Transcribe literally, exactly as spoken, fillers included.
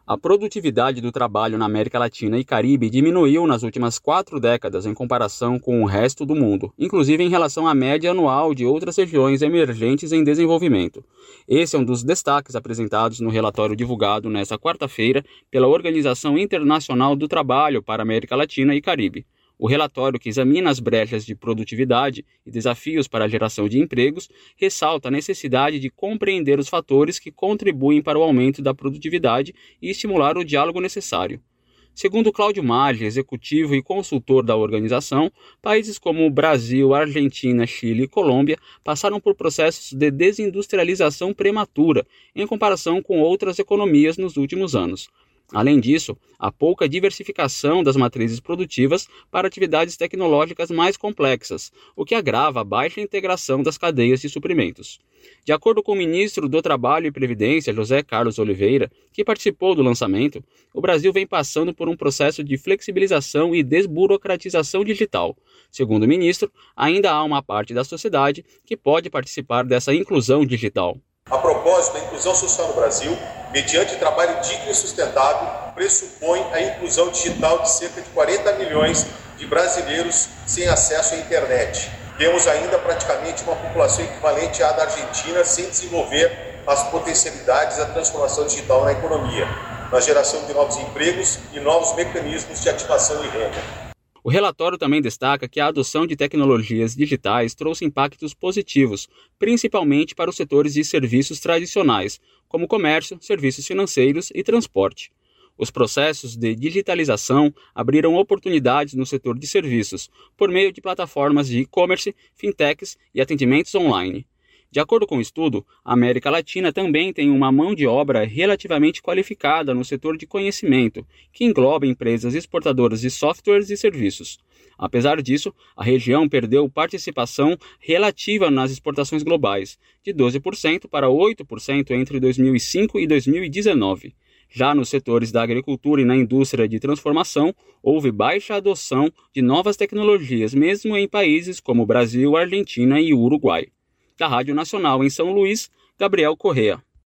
A produtividade do trabalho na América Latina e Caribe diminuiu nas últimas quatro décadas em comparação com o resto do mundo, inclusive em relação à média anual de outras regiões emergentes em desenvolvimento. Esse é um dos destaques apresentados no relatório divulgado nesta quarta-feira pela Organização Internacional do Trabalho para a América Latina e Caribe. O relatório, que examina as brechas de produtividade e desafios para a geração de empregos, ressalta a necessidade de compreender os fatores que contribuem para o aumento da produtividade e estimular o diálogo necessário. Segundo Cláudio Maggi, executivo e consultor da organização, países como Brasil, Argentina, Chile e Colômbia passaram por processos de desindustrialização prematura em comparação com outras economias nos últimos anos. Além disso, há pouca diversificação das matrizes produtivas para atividades tecnológicas mais complexas, o que agrava a baixa integração das cadeias de suprimentos. De acordo com o ministro do Trabalho e Previdência, José Carlos Oliveira, que participou do lançamento, o Brasil vem passando por um processo de flexibilização e desburocratização digital. Segundo o ministro, ainda há uma parte da sociedade que pode participar dessa inclusão digital. A propósito, a inclusão social no Brasil, mediante trabalho digno e sustentável, pressupõe a inclusão digital de cerca de quarenta milhões de brasileiros sem acesso à internet. Temos ainda praticamente uma população equivalente à da Argentina sem desenvolver as potencialidades da transformação digital na economia, na geração de novos empregos e novos mecanismos de ativação de renda. O relatório também destaca que a adoção de tecnologias digitais trouxe impactos positivos, principalmente para os setores de serviços tradicionais, como comércio, serviços financeiros e transporte. Os processos de digitalização abriram oportunidades no setor de serviços, por meio de plataformas de e-commerce, fintechs e atendimentos online. De acordo com o estudo, a América Latina também tem uma mão de obra relativamente qualificada no setor de conhecimento, que engloba empresas exportadoras de softwares e serviços. Apesar disso, a região perdeu participação relativa nas exportações globais, de doze por cento para oito por cento entre dois mil e cinco e dois mil e dezenove. Já nos setores da agricultura e na indústria de transformação, houve baixa adoção de novas tecnologias, mesmo em países como Brasil, Argentina e Uruguai. Da Rádio Nacional em São Luís, Gabriel Correa.